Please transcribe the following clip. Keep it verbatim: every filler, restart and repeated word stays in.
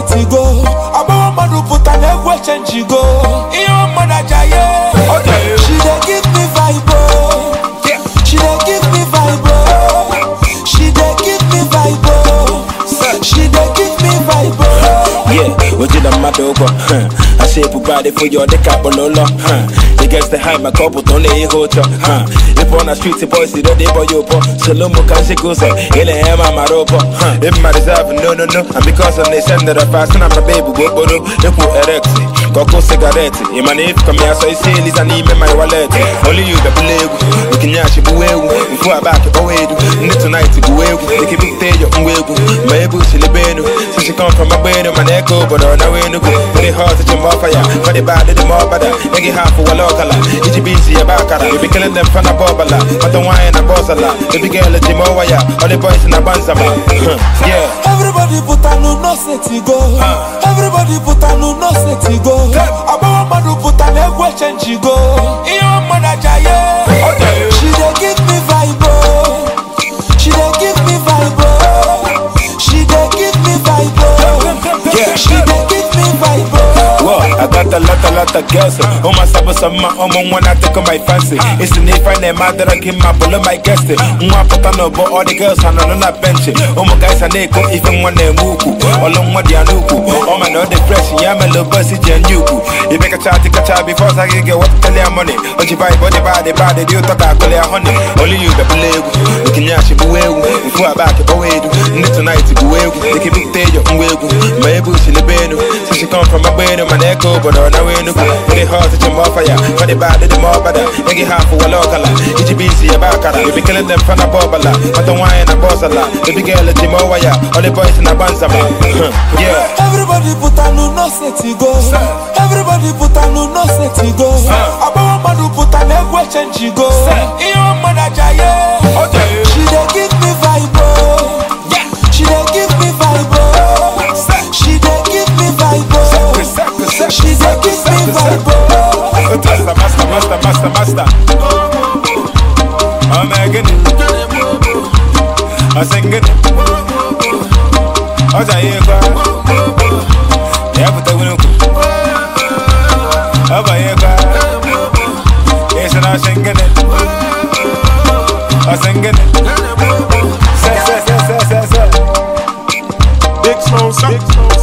set to go. About one man put an egg change you go. Your mother jaye. She dey give me vibe. She dey give me vibe. She dey give me vibe. She dey give me vibe. Yeah, we did a mad over. I say body for your the cap on lola. It gets the high my couple don't lay hotel. If on the street the boys they don't they boy up. Salomo can she goes up. Ele hema maropa. If my reserve no no no. And because of they send that fast and I'm a baby go bodo. They put erect. Coco cigarette. In my name come here so I say this and even my wallet. Only you the believe. We can yash you away. Before I back it away. Need tonight to go away. They keep it there your way. My bush in the bed. So she come from my bed and my echo but on the way to go. They hard to jump off fire. For the bad the more better. They get half for a local. It's busy about cara. You be killing them from a bobala. But the wine and boss a lot. The big girl at the Mowaya. All the boys in a banzama. Yeah. Everybody put a no no set to go. Everybody put a no no set to go. About one man put an egg change you go. Your mother jaye. She dey give me vibe. She dey give me vibe. She dey give me vibe. Yeah. She dey give me vibe. Whoa, I got a lot, a lot of girls. Oh my summer, summer, oh my one I take on my fancy. It's the name find them out that I give my bullet my guest. Mwa put on but all the girls are on that bench. Oh my guys are they go even when they move. All on what they are nuku. Oh my no depression, yeah, my little bussy genuku. You make a chat, take a chat before I can get what tell your money. But you buy body body body, you talk about honey. Only you the believe. You can yash it away. Before I back it away. Need tonight to go away. They keep it there, your way. My bush in the bed. So she come from my bed and my echo, but on the way to go. They hard to jump off fire. For the bad, the more better. They get half for a local. It's busy about cara. You be killing them from a bobala. But the wine and a boss a lot. The big girl at the Mowaya. All the boys in a banzama. Yeah. Everybody put a no no set to go. Everybody put a no no set to go. About one man put an egg change you go. Your mother jaye. She dey give me vibe. She dey give me vibe. She dey give me vibe. She dey give me vibe. Master, master, master, master, master. I'm making it. I'm singing it. I'm saying it. Yeah, but I will go. I'm saying it. Yes, and I'm singing it. I'm singing it. Say, say, say, say, say, say. Big Smoke, big Smoke.